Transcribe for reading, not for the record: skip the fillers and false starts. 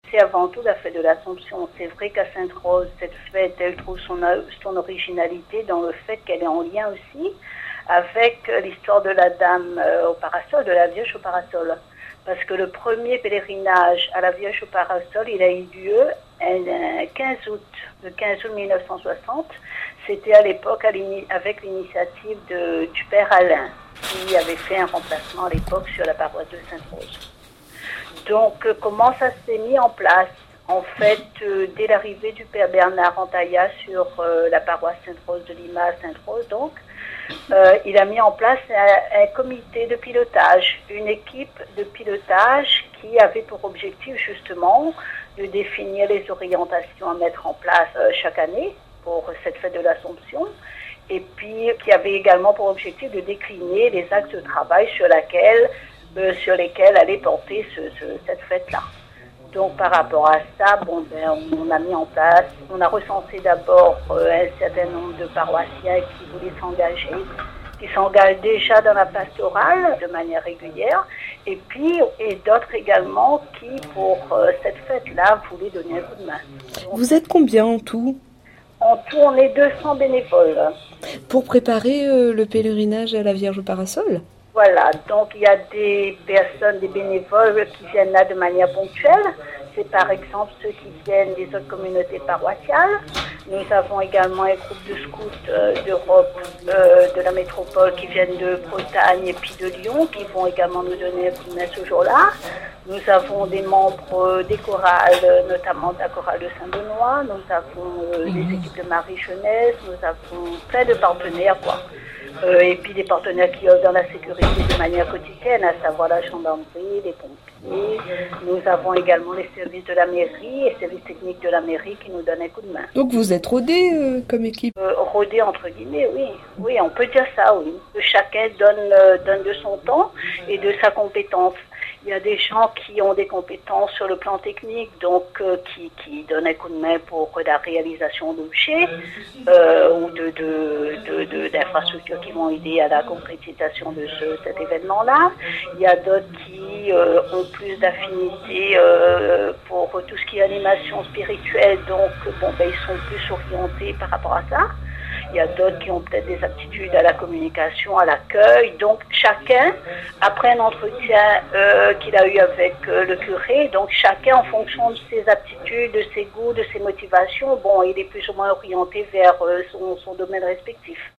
C'est avant tout la fête de l'Assomption. C'est vrai qu'à Sainte-Rose, cette fête, elle trouve son originalité dans le fait qu'elle est en lien aussi avec l'histoire de la dame au parasol, de la Vierge au parasol. Parce que le premier pèlerinage à la Vierge au parasol, il a eu lieu le 15 août 1960. C'était à l'époque avec l'initiative du père Alain, qui avait fait un remplacement à l'époque sur la paroisse de Sainte-Rose. Donc, comment ça s'est mis en place? En fait, dès l'arrivée du père Bernard Antaïa sur la paroisse Sainte-Rose de Lima à Sainte-Rose, donc, il a mis en place un comité de pilotage, une équipe de pilotage qui avait pour objectif justement de définir les orientations à mettre en place chaque année pour cette fête de l'Assomption, et puis qui avait également pour objectif de décliner les axes de travail sur lesquels allait porter cette fête-là. Donc par rapport à ça, on a mis en place, on a recensé d'abord un certain nombre de paroissiens qui voulaient s'engager, qui s'engagent déjà dans la pastorale de manière régulière, et d'autres également qui, pour cette fête-là, voulaient donner un coup de main. Donc, vous êtes combien en tout? En tout, on est 200 bénévoles. Pour préparer le pèlerinage à la Vierge au parasol? Voilà, donc il y a des personnes, des bénévoles qui viennent là de manière ponctuelle. C'est par exemple ceux qui viennent des autres communautés paroissiales. Nous avons également un groupe de scouts d'Europe, de la métropole, qui viennent de Bretagne et puis de Lyon, qui vont également nous donner un coup de main ce jour-là. Nous avons des membres des chorales, notamment de la chorale de Saint-Benoît. Nous avons des équipes de Marie-Jeunesse. Nous avons plein de partenaires, quoi. Et puis des partenaires qui œuvrent dans la sécurité de manière quotidienne, à savoir la gendarmerie, les pompiers. Nous avons également les services de la mairie et les services techniques de la mairie qui nous donnent un coup de main. Donc vous êtes rodés comme équipe? Rodés entre guillemets, oui. Oui, on peut dire ça, oui. Chacun donne de son temps et de sa compétence. Il y a des gens qui ont des compétences sur le plan technique, donc qui donnent un coup de main pour la réalisation d'objets ou d'infrastructures qui vont aider à la concrétisation de cet événement-là. Il y a d'autres qui ont plus d'affinité pour tout ce qui est animation spirituelle, donc ils sont plus orientés par rapport à ça. Il y a d'autres qui ont peut-être des aptitudes à la communication, à l'accueil. Donc chacun, après un entretien qu'il a eu avec le curé, donc chacun en fonction de ses aptitudes, de ses goûts, de ses motivations, il est plus ou moins orienté vers son domaine respectif.